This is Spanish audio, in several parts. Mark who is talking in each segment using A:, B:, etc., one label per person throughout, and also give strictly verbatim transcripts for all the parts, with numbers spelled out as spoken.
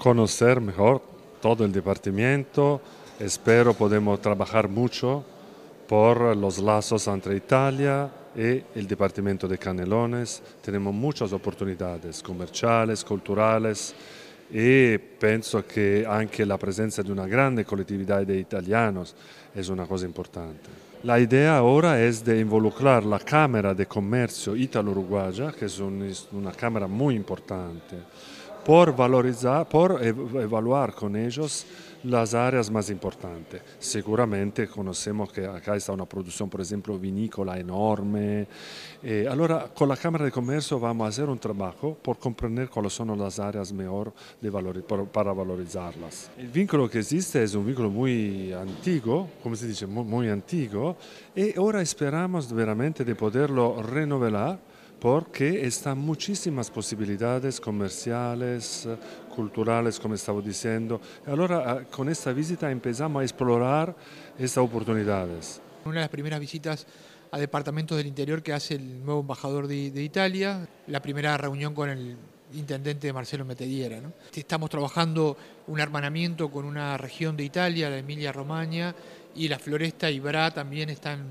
A: conocer mejor todo el departamento. Espero podemos trabajar mucho por los lazos entre Italia y el departamento de Canelones. Tenemos muchas oportunidades comerciales, culturales y pienso que anche la presencia de una grande colectividad de italianos es una cosa importante. La idea ahora es de involucrar la Cámara de Comercio Italo-Uruguaya, que es un, una cámara muy importante, por valorizar, por evaluar con ellos las áreas más importantes. Seguramente conocemos que acá está una producción, por ejemplo, vinícola enorme. Eh, allora, con la Cámara de Comercio vamos a hacer un trabajo por comprender cuáles son las áreas mejor de valor, por, para valorizarlas. El vínculo que existe es un vínculo muy antiguo, como se dice, muy, muy antiguo, y ahora esperamos veramente de poderlo renovar, porque están muchísimas posibilidades comerciales, culturales, como estaba diciendo. Ahora, con esta visita empezamos a explorar estas oportunidades.
B: Una de las primeras visitas a departamentos del interior que hace el nuevo embajador de, de Italia, la primera reunión con el intendente Marcelo Metediera, ¿no? Estamos trabajando un hermanamiento con una región de Italia, la Emilia-Romagna, y la Floresta y Bra también están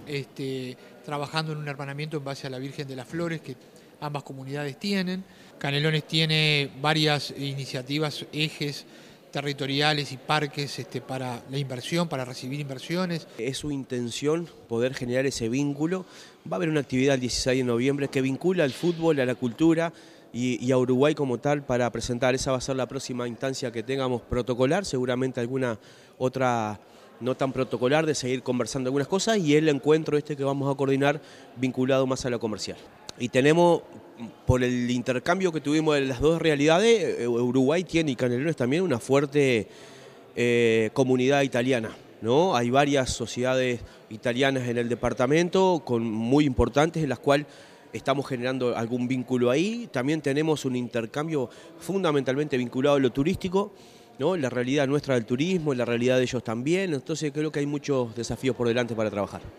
B: este, trabajando en un hermanamiento en base a la Virgen de las Flores que ambas comunidades tienen. Canelones tiene varias iniciativas, ejes territoriales y parques este, para la inversión, para recibir inversiones.
C: Es su intención poder generar ese vínculo. Va a haber una actividad el dieciséis de noviembre que vincula al fútbol, a la cultura y, y a Uruguay como tal para presentar. Esa va a ser la próxima instancia que tengamos protocolar, seguramente alguna otra no tan protocolar, de seguir conversando algunas cosas, y el encuentro este que vamos a coordinar vinculado más a lo comercial. Y tenemos, por el intercambio que tuvimos de las dos realidades, Uruguay tiene y Canelones también una fuerte eh, comunidad italiana, ¿no? Hay varias sociedades italianas en el departamento, con, muy importantes, en las cuales estamos generando algún vínculo ahí. También tenemos un intercambio fundamentalmente vinculado a lo turístico, ¿no? La realidad nuestra del turismo, la realidad de ellos también. Entonces creo que hay muchos desafíos por delante para trabajar.